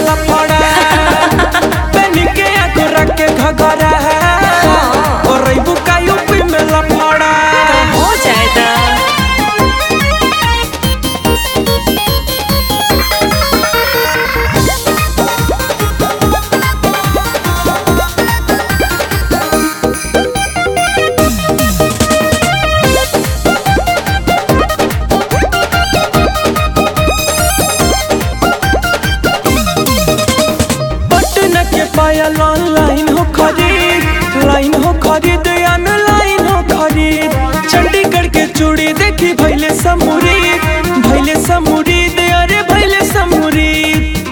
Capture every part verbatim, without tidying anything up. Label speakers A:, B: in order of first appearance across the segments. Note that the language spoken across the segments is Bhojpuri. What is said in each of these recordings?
A: लफड़ा पेनी के आगोरा के घगरा और रईबू का यूपी में लफड़ा
B: हो जाएगा।
A: पायल ऑनलाइन हो खरीद लाइन हो खरीद ऑनलाइन हो खरीद चंडीगढ़ के चूड़ी देखी भैले समूरीद भैले समूरीद अरे भैले समूरीद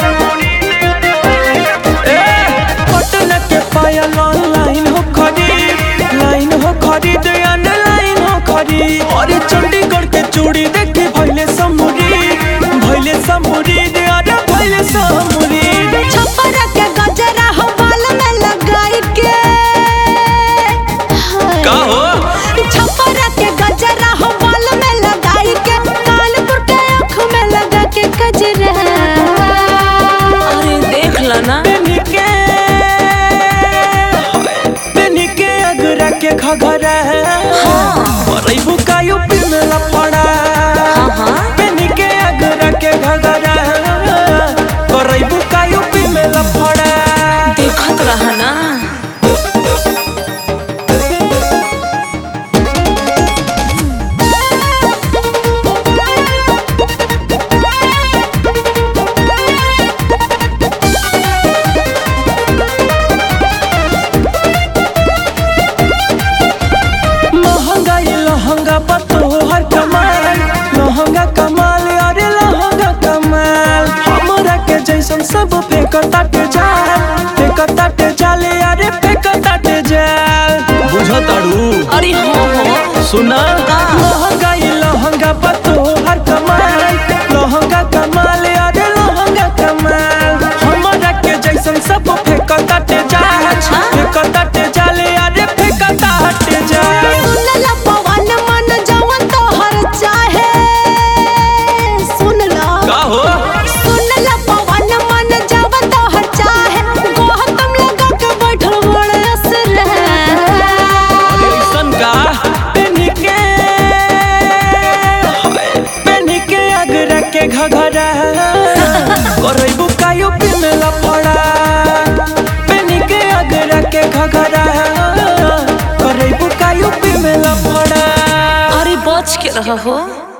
A: पटना के पायल ऑनलाइन हो खरीद लाइन हो खरीद ऑनलाइन हो खरीद अरे चंडीगढ़ के चूड़ी देखी भैले समूरीद भैले समूरीद अरे भैले समूरीद
B: छपरा के गजरा हो बाल में लगाई के
A: का हो
B: छपरा के गजरा हो बाल में लगाई के कानपुर के आँख में लगा के गजरा अरे देख ला ना
A: पेनी के पेनी के अगरा के घगरा और रईबू का यूपी में लफड़ा पेनी के अगरा के घगरा और रईबू का यूपी में लफड़ा
B: देखत रहा ना।
A: महंगाई लहंगा पतो हर कमाल लहंगा कमाल अरे लहंगा कमाल हमरा के जैसन सब फेंकता के जाल फेंकता के जाल अरे फेंकता के जाल बुझताड़ू
B: अरे हो हो
A: सुना महंगाई लहंगा पतो हर कमाल लहंगा कमाल अरे लहंगा कमाल हमरा के जैसन सब फेंकता के जाल फेंकता के जाल अरे फेंकता के जाल
B: सुनला पवन मन जवन तो हर चाहे सुनला
A: का हो
B: सुनला पवन मन जवन तो हर चाहे गोह तुम लगा के बैठल बड़े असर
A: ऐसन का पेनी के पेनी के अगरा के घगरा करईबू का यूपी में लफड़ा पेनी के अगरा के घगरा करईबू का यूपी में लफड़ा
B: अरे बच के रह हो।